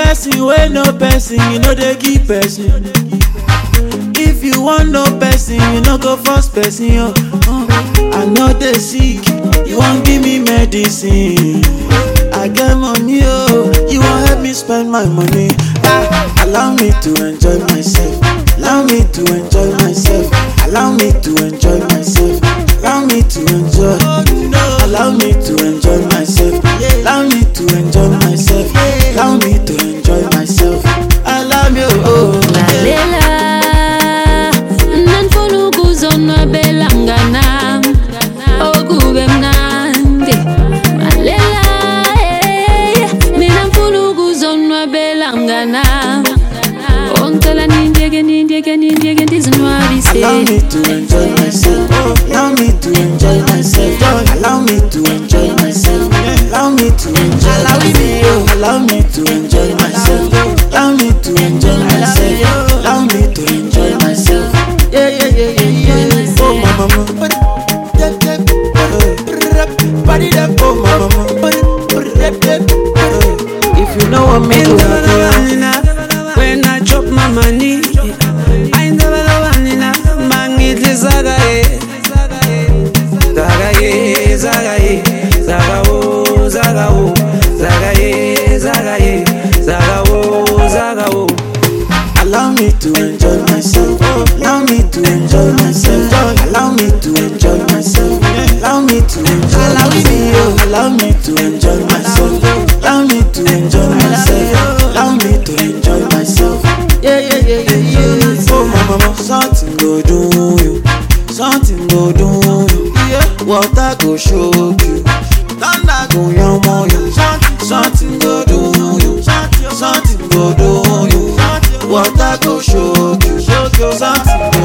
person wey no person, you know they give person. If you want no person, you no go force person. I know they sick, you won't give me medicine. I get money, you won't help me spend my money. Allow me to enjoy myself. Allow me to enjoy myself. Allow me to enjoy myself. Allow me to enjoy. Allow me to enjoy myself. Allow me to enjoy myself. Allow me to enjoy myself. Allow me, Malela, nanfunu kuzonwa belangana, okube mnandi. Malela, mina mfunu kuzonwa belangana. Ongtala nindiege ndizinwabise. allow me to enjoy myself. Allow me to enjoy myself. Allow me to enjoy myself. Allow me to enjoy. Allow me to enjoy myself. Allow me to enjoy myself. Allow me to enjoy myself. Yeah. Oh mama, oh mama. If you know what me do, when I drop my money, I never know vanilla. Mangitli zagaye, zagaye, zagaye, zagawo, zagawo, zagaye, zagaye, zagawo, zagawo. allow me to enjoy myself. Allow me to enjoy myself. Allow me to enjoy myself. Allow me to enjoy myself. Allow me to enjoy myself. Allow me to enjoy myself. Allow me to enjoy myself. Yeah. Oh mama, something go do you. Something go do you. Water go shock you. Thunder go yamo you. Something go do you. Something go do you. Water go shock you. Something